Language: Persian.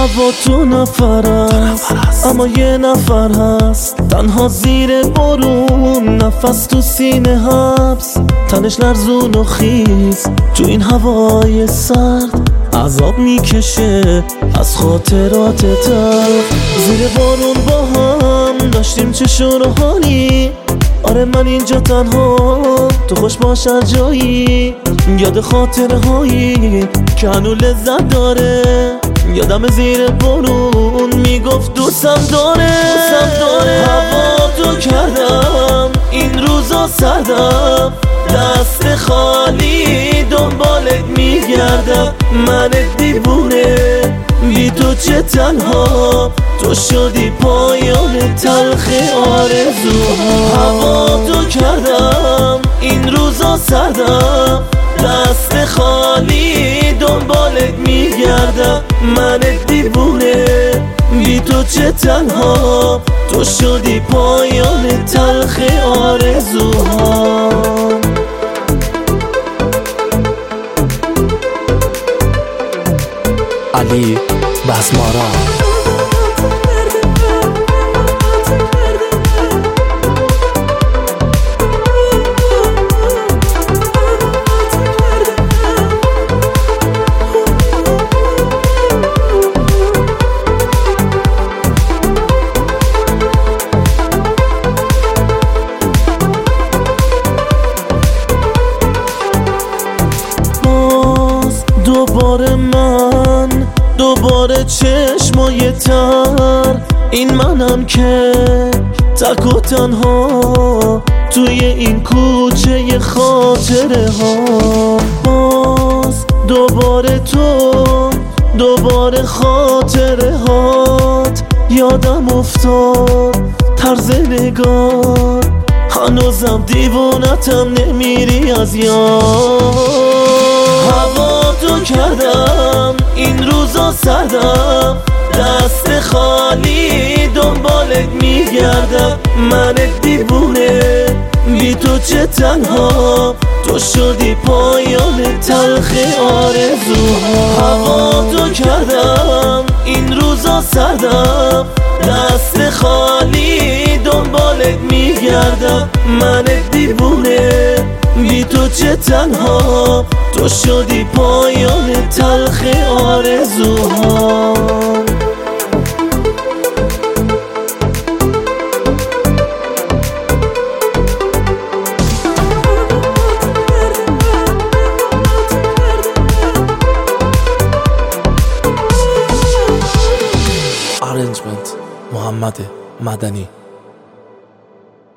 هوا تو نفر است اما یه نفر هست تنها زیر بارون، نفس تو سینه حبس، تنش لرزون و خیز تو این هوای سرد، عذاب میکشه از خاطرات تلخ. زیر بارون با هم داشتیم چه و حالی، آره من اینجا تنها، تو خوش باش هر جایی، یاد خاطره هایی که هنو لذت داره. یادم زیر بارون میگفت دوستم داره. هوا تو کردم این روزا سردم، دست خالی دنبالت میگردم، من دیوونه بی تو چه تنها، تو شدی پایان تلخ آرزوها. هوا تو کردم این روزا سردم، دست خالی دنبالت میگردم، من دیوونه بی تو چه تنها، تو شدی پایان تلخ آرزوها. علی بزمارا. دوباره چشمای تر، این منم که تک و تنها توی این کوچه خاطره ها. باز دوباره تو، دوباره خاطره هات یادم افتاد، طرز نگار هنوزم دیوونتم، نمیری از یاد. هوا تو کردم این روزا سردم، دست خالی دنبالت میگردم، من دیوونه بی تو چه تنها، تو شدی پایان تلخ آرزوها. هوا تو کردم این روزا سردم، دست خالی دنبالت میگردم، من دیوونه بی تو چه تنها، تو شدی پایان تلخ آرزوها. Arrangement محمد مدنی.